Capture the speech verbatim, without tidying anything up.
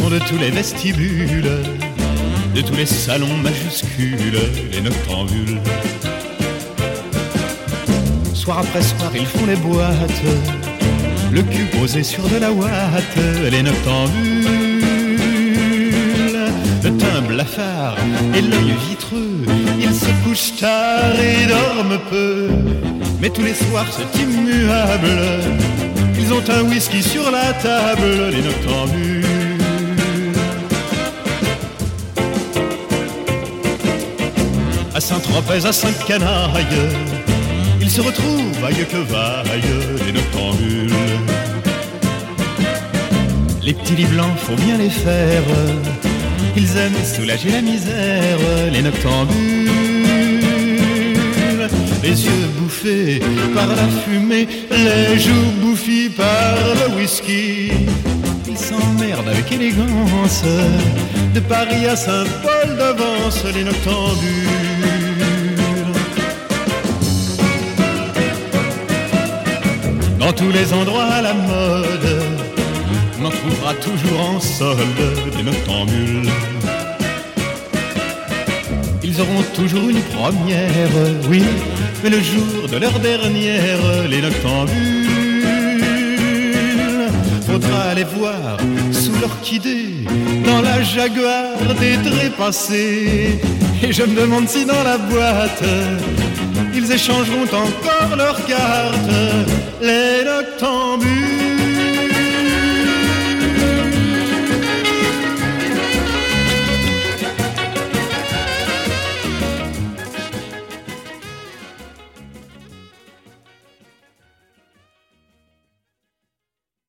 sont de tous les vestibules, de tous les salons majuscules, les noctambules. Soir après soir, ils font les boîtes, le cul posé sur de la ouate, les noctambules. Le teint blafard et l'œil vitreux, ils se couchent tard et dorment peu. Mais tous les soirs, c'est immuable, ils ont un whisky sur la table, les noctambules. À Saint-Tropez, à Sainte-Canaille, ils se retrouvent, aïe que vaille, les noctambules. Les petits lits blancs, faut bien les faire, ils aiment soulager la misère, les noctambules. Les yeux bouffés par la fumée, les joues bouffies par le whisky. Ils s'emmerdent avec élégance, de Paris à Saint-Paul d'avance, les noctambules. Dans tous les endroits à la mode, on en trouvera toujours en solde des noctambules. Ils auront toujours une première, oui, mais le jour de leur dernière, les noctambules. Faudra les voir sous l'orchidée, dans la Jaguar des trépassés. Et je me demande si dans la boîte, ils échangeront encore leurs cartes, les noctambules.